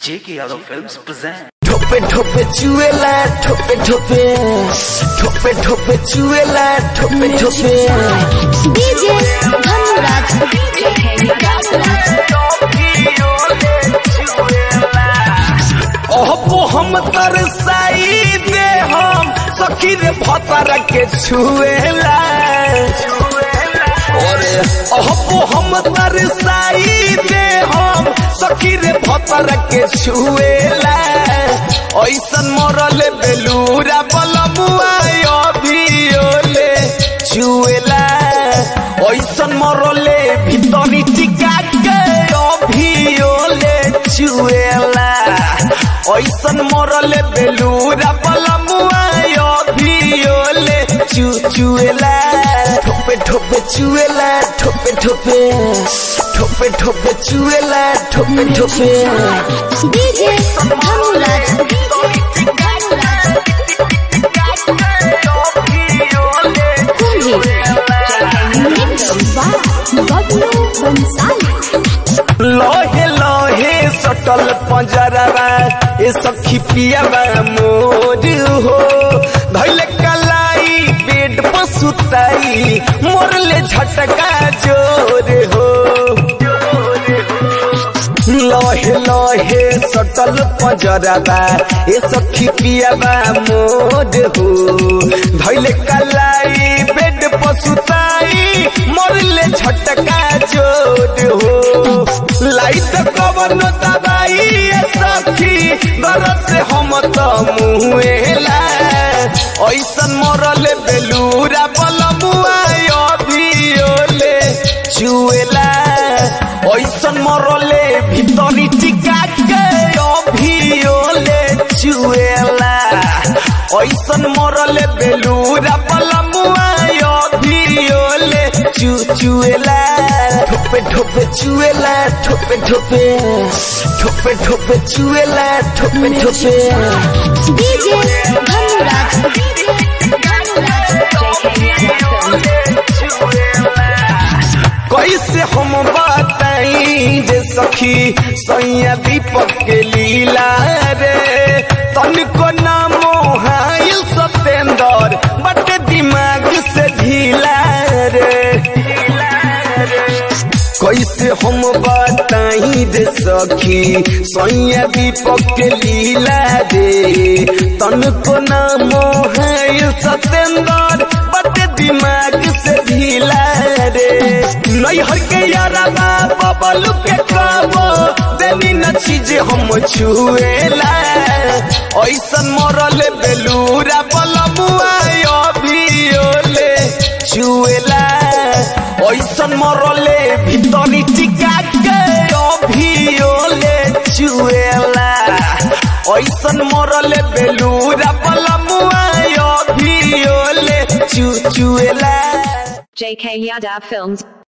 J.K. Yadav Films present. ठोपे ठोपे चुएला ठोपे ठोपे ठोपे ठोपे चुएला ठोपे ठोपे डीजे धनुराज ओहो हम तरसाई दे हम सखी रे भतर के छुएला और ओहो हम तरसाई दे हम सखी रे भतर के छुएला ऐसन मरल बेलूरा बलमुआ अभियोले छुएला ऐसन मरले भीतरी टिका के अभियोले छुएला ऐसन मरले बेलूरा बलमुआ अभियोले छुएला ठोपे ठोपे छुएला ठोपे ठोपे ठोपे ठोपे छुएला ठोपे ठोपे डीजे धनुराज लोहे लोहे सटल पंजरवा ए सखी पियावा मोर हो धैले कलाई पेट पर सुताई मोरले झटका जोर हो लोहे लोहे सटल पंजरवा ए सखी पियावा मोर हो धैले कलाई पेट पर सुताई मोरले झटका जोर हो लाइट कवन दबाई सखी गरज से हम तो मुहेला ऐसन मरल बेलूरा बलमुआ अभियोले छुएला ऐसन मरले भीतरी टिका के अभियोले छुएला ऐसन मरले बेलूरा बलमुआ अभियोले छुएला ठोपे ठोपे चुएला ठोपे ठोपे ठोपे ठोपे चुएला ठोपे ठोपे डीजे धनुराज कैसे हम बताई जे सखी सैया दीपक के लीला रे तनिको नामो हाइल सतेंदर बट दिमाग से ढीला रे कैसे हम बताई दे सखी सैया दीपक के लीला रे तनिको नामो हाइल सतेंदर बट दिमाग से ढीला रे नैहर के यारा बबलू के कबो देनी न चीज हम छुएला ऐसन मरल बेलूरा बलमुआ अभियोले छुएला ऐसन मरले भीतरी टिका के अभियोले छुएला ऐसन मरले बेलूरा बलमुआ अभियोले छुएला J.K. Yadav Films